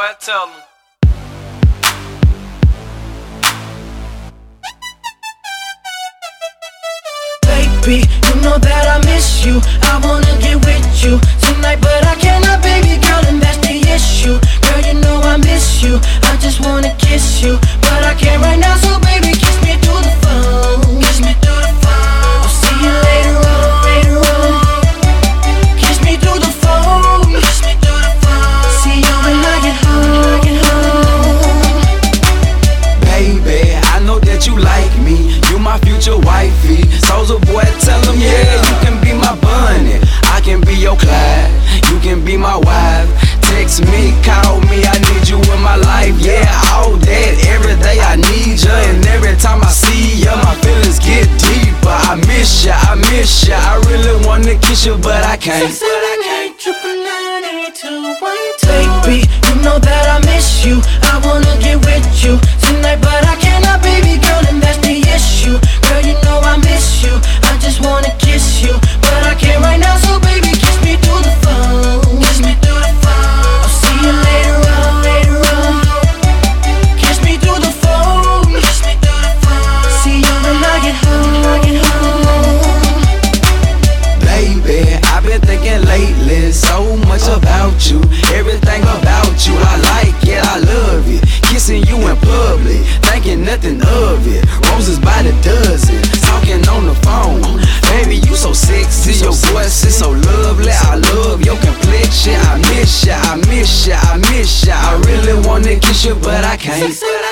boy, tell him. Baby, you know that I miss you. I wanna get with you tonight, but I cannot, baby girl, and that's the issue. Girl, you know I miss you. I just wanna kiss you, but I can't right now, so baby, kiss me through the phone. Kiss me through the phone. I'll see you later on, later on. Kiss me through the phone. Kiss me through the phone. See you when I get home, get home. Baby, I know that you like me. You my future wifey. Soulja Boy, tell him, yeah, you can be my bunny. I can be your Clyde. You can be my wife. Text me, call me, I need you in my life. Yeah, all that, every day I need you. And every time I see you, my feelings get deeper. I miss ya, I miss ya. I really wanna kiss you, but I can't. Baby, you know that I miss you. I wanna get with you tonight, but I cannot, baby girl, and that's the issue. Girl, you know I miss you. I just wanna kiss you, but I can't right now, so baby, kiss me through the phone. Kiss me through the phone. I'll see you later on, later on. Kiss me through the phone. Kiss me through the phone. See you when I get home, get home. Baby, I've been thinking lately so much about you. Everything about you, I like it, I love it. Kissing you in public, thinking nothing of it. Roses by the dozen, talking on the phone. Baby, you so sexy, your voice is so lovely. I love your complexion. I miss ya, I miss ya, I miss ya. I really wanna kiss you, but I can't.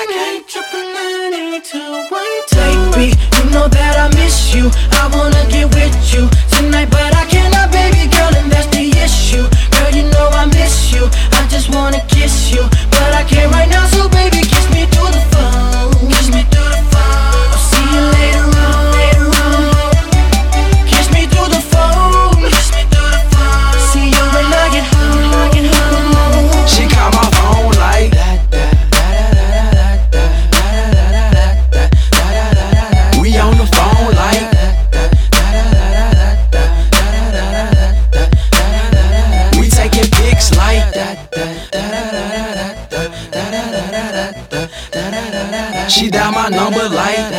Baby, you know that I miss you. I wanna get with you tonight, but I cannot, baby girl, and that's the issue. Girl, you know I miss you. I just wanna kiss you, but I can't right now, so baby, kiss me through the phone. Kiss me through the phone. I'll see you later on, later on. Kiss me through the phone. Kiss me through the phone. See you when I get home, get home. She call my phone like we on the phone like we taking pics like she dial my number like